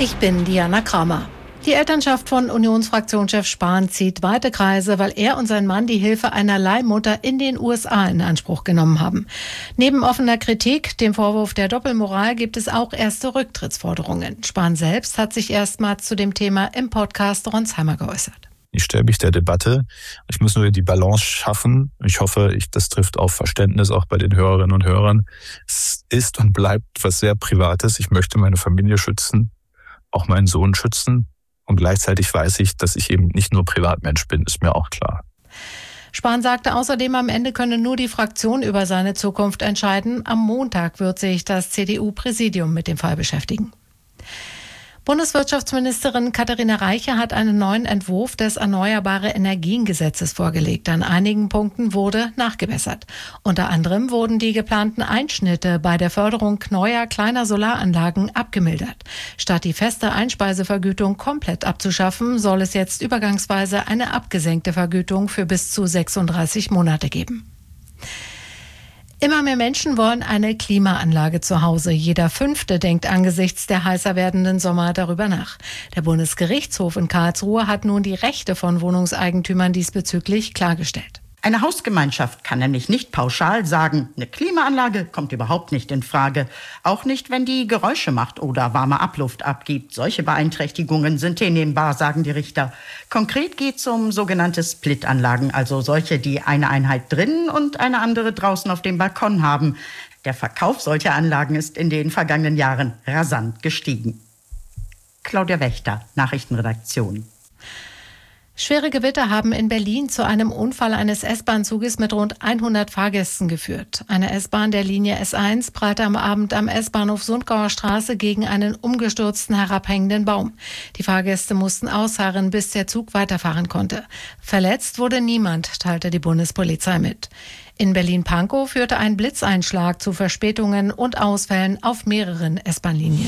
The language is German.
Ich bin Diana Kramer. Die Elternschaft von Unionsfraktionschef Spahn zieht weite Kreise, weil er und sein Mann die Hilfe einer Leihmutter in den USA in Anspruch genommen haben. Neben offener Kritik, dem Vorwurf der Doppelmoral, gibt es auch erste Rücktrittsforderungen. Spahn selbst hat sich erstmals zu dem Thema im Podcast Ronsheimer geäußert. Ich stelle mich der Debatte. Ich muss nur die Balance schaffen. Ich hoffe, das trifft auf Verständnis auch bei den Hörerinnen und Hörern. Es ist und bleibt was sehr Privates. Ich möchte meine Familie schützen, auch meinen Sohn schützen. Und gleichzeitig weiß ich, dass ich eben nicht nur Privatmensch bin, ist mir auch klar. Spahn sagte außerdem, am Ende könne nur die Fraktion über seine Zukunft entscheiden. Am Montag wird sich das CDU-Präsidium mit dem Fall beschäftigen. Bundeswirtschaftsministerin Katharina Reiche hat einen neuen Entwurf des Erneuerbare-Energien-Gesetzes vorgelegt. An einigen Punkten wurde nachgebessert. Unter anderem wurden die geplanten Einschnitte bei der Förderung neuer kleiner Solaranlagen abgemildert. Statt die feste Einspeisevergütung komplett abzuschaffen, soll es jetzt übergangsweise eine abgesenkte Vergütung für bis zu 36 Monate geben. Immer mehr Menschen wollen eine Klimaanlage zu Hause. Jeder Fünfte denkt angesichts der heißer werdenden Sommer darüber nach. Der Bundesgerichtshof in Karlsruhe hat nun die Rechte von Wohnungseigentümern diesbezüglich klargestellt. Eine Hausgemeinschaft kann nämlich nicht pauschal sagen, eine Klimaanlage kommt überhaupt nicht in Frage. Auch nicht, wenn die Geräusche macht oder warme Abluft abgibt. Solche Beeinträchtigungen sind hinnehmbar, sagen die Richter. Konkret geht es um sogenannte Split-Anlagen, also solche, die eine Einheit drinnen und eine andere draußen auf dem Balkon haben. Der Verkauf solcher Anlagen ist in den vergangenen Jahren rasant gestiegen. Claudia Wächter, Nachrichtenredaktion. Schwere Gewitter haben in Berlin zu einem Unfall eines S-Bahn-Zuges mit rund 100 Fahrgästen geführt. Eine S-Bahn der Linie S1 prallte am Abend am S-Bahnhof Sundgauer Straße gegen einen umgestürzten herabhängenden Baum. Die Fahrgäste mussten ausharren, bis der Zug weiterfahren konnte. Verletzt wurde niemand, teilte die Bundespolizei mit. In Berlin-Pankow führte ein Blitzeinschlag zu Verspätungen und Ausfällen auf mehreren S-Bahn-Linien.